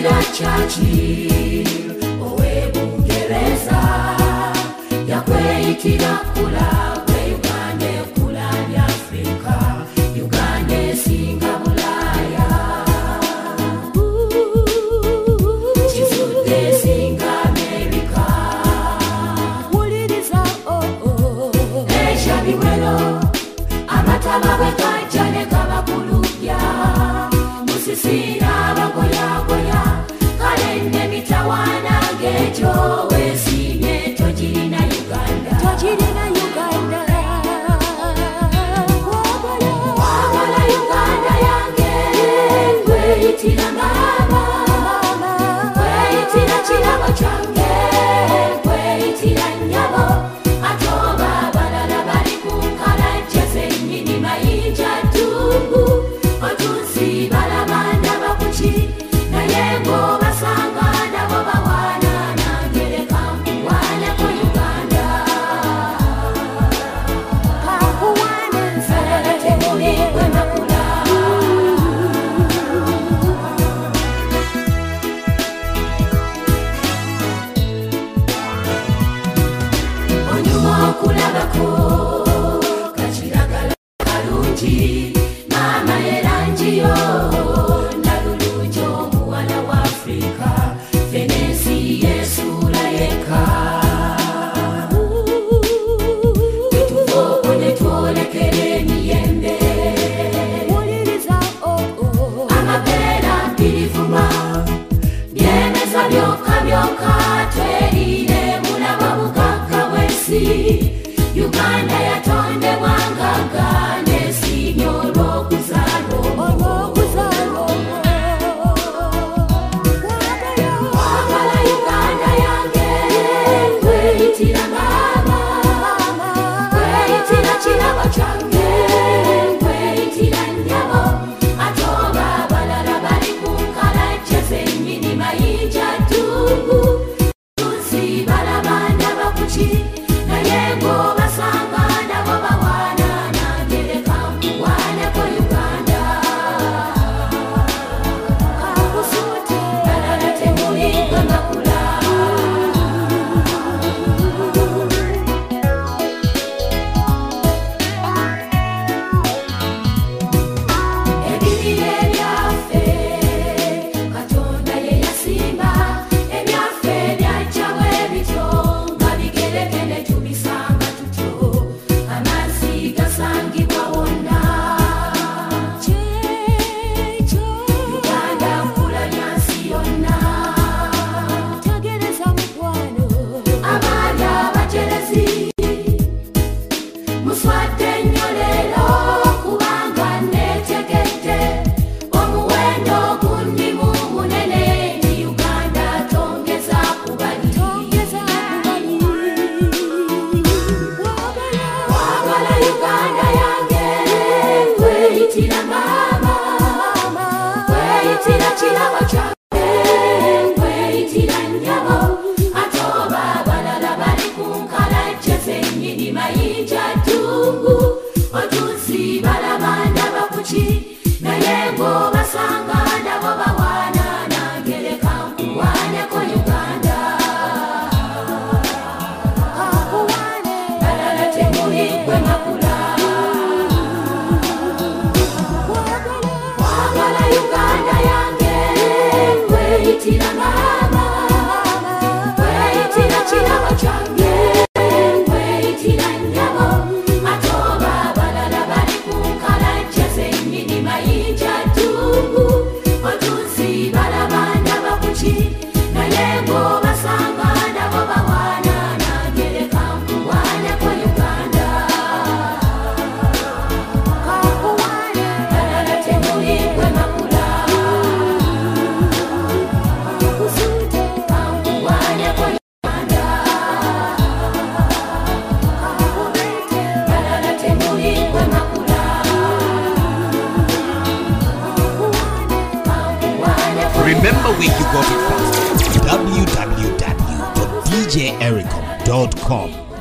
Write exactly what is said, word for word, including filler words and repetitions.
Yakweyitira Churchill owe Bungereza, yakweyitira Kulagwe Uganda ekulanya Afrika, Uganda esinga Bulaya, Kizudde esinga Amerika. Wuliriza oh oh Asia biwelo, amataba bwe gajja ne gabakulubya, musisira bagoyagoya, kale n'emitawaana ng'egyo weesiimye togirina Uganda, togirina Uganda. Wagala Uganda yange, nkweyitira maama, nkweyitira kirabo kyange, nkweyitira nnyabo, ate oba abalala bali ku nkalajja zennyini mayinja ddungu, otuusi balaba ndaba ku ki, naye ng'obasanga nabo bawaana, nange leka nkuwaaneko Uganda. Kankuwaane nze, temuli gwe makula. Onyuma okulabako kakiragala kalungi, maama erangiyo ndalulungi omuwala wa Afrika, fenensi yesuula yeka. Wetuvaoko ne twolekera emiyembe, amapeera mpirivuma, byemeza byokka byokka, tweriire mulaba bugagga bw'ensi. Uganda yatondebwa ngagga n'esiimye olw'okuzaala omwo. Wagala Uganda yange, nkweyitira maama, nkweyitira kirabo kyange, nkweyitira nnyabo, ate oba abalala bali ku nkalajja zennyini mayinja ddungu, tuusi balaba ndaba ku ki, naye ng'obasanga nabo bawaana, nange leka nkuwaaneko Uganda. Balala temuli gwe makula. Ebibira ebyaffe Katonda ye yasimba, ebyaffe byajja bwe bityo, nga bigereke ne tubisanga tutyo, amazzi gasangibwa wonna. Uganda nkulanya nsi yonna, abaana abajerezi muswadde nnyo leero, kubanga neetegedde omuwendo gundimu munene, ni Uganda tongeza ku bali. Wagala Uganda yange, nkweyitira maama, nkweyitira kirabo kyange, nkweyitira nnyabo, ate oba abalala bali ku nkalajja zennyini mayinja ddungu, otuusi balaba ndaba ku ki, naye ng'obasanga nabo bawaana, nange leka nkuwaaneko Uganda. Balala temuli gwe makula. Wagala Uganda yange, nkweyitira maama, nkweyitira kirabo kyange, nkweyitira nnyabo, ate oba abalala bali ku nkalajja zennyini mayinja ddungu, otuusi balaba ndaba ku ki, naye ng'obasanga nabo bawaana, nange leka nkuwaaneko Uganda. Balala temuli gwe makula. Kankuwaaneko Uganda. Balala temuli gwe makula. Kankuwaaneko. Remember where you got it from. w w w dot d j ericom dot com